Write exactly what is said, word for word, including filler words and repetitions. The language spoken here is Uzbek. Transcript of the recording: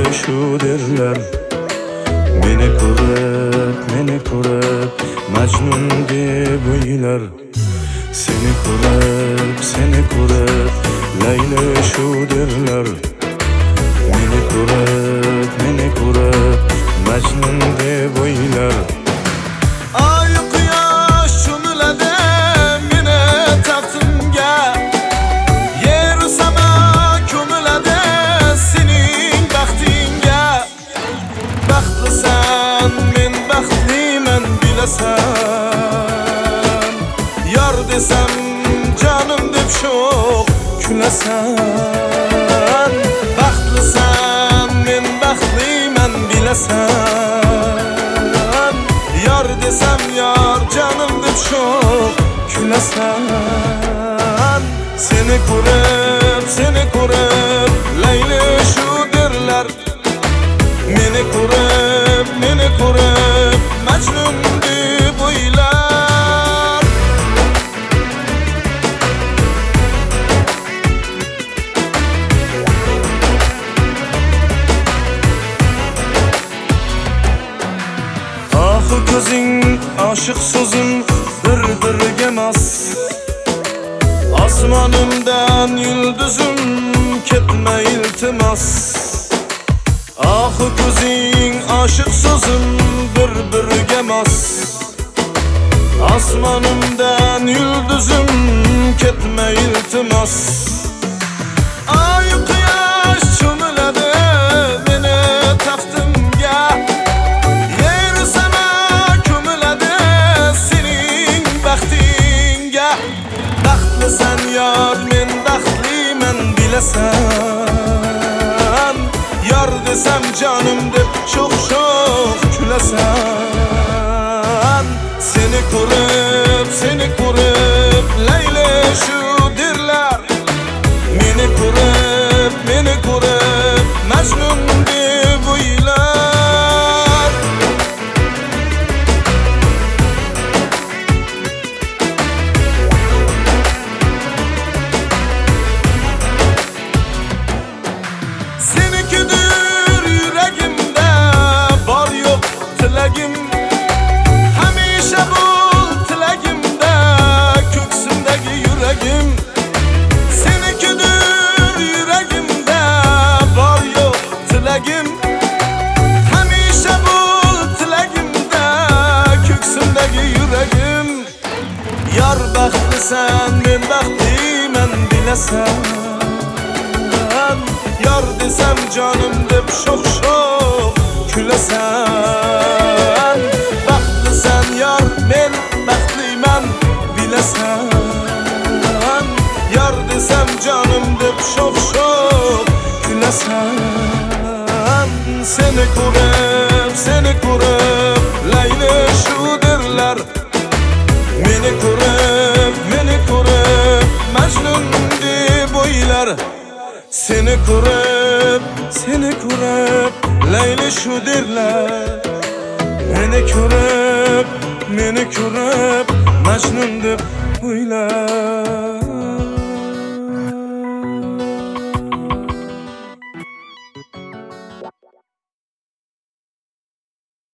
shu derler. Meni ko'rib, meni ko'rib Majnun deb o'ylar. Seni ko'rib, seni ko'rib Layli shu derler. Meni ko'rib, meni ko'rib Majnun deb o'ylar. Ay quyosh cho'miladi meni taftimga, yer sama ko'miladi sening baxtingga. Baxtlisan, men baxtliman bilasan. Yor desam jonim deb sho'x kulasan. Baxtlisan, men baxtliman bilasan. Yor desam yor jonim deb sho'x kulasan. Seni ko'rib, seni ko'rib Layli shu derlar. Meni ko'rib, meni ko'rib Majnun deb o'ylar. Oxu ko'zing, oshiq so'zim bir-biriga mos. Osmonimdan yulduzim ketma iltimos. Oxu ko'zing, oshiq so'zim bir-biriga mos. Osmonimdan yulduzim ketma iltimos. Ay quyosh cho'miladi meni taftimga, yer sama ko'miladi sening baxtingga. Baxtlisan yor, men baxtliman bilasan. Yor desam jonim deb sho'x-sho'x kulasan. Seni ko'rib, seni ko'rib Layli shu derlar. Meni ko'rib, meni ko'rib Majnun deb o'ylar. Senikidir yuragimda bor yo'q tilagim. Hamisha bo'l tilagimda ko'ksimdagi yuragim. Senikidir yuragimda bor yo'q tilagim. Hamisha bo'l tilagimda ko'ksimdagi yuragim. Yor baxtlisan, men baxtliman bilasan. Yor desam jonim deb sho'x-sho'x kulasan. Baxtlisan yor, men baxtliman bilasan. Yor desam jonim deb sho'x-sho'x kulasan. Seni ko'rib, seni ko'rib Layli shu derlar. Meni ko'rib, meni ko'rib Majnun deb o'ylar. Seni ko'rib, seni ko'rib Layli shu derlar. Meni ko'rib, meni ko'rib Majnun deb o'ylar.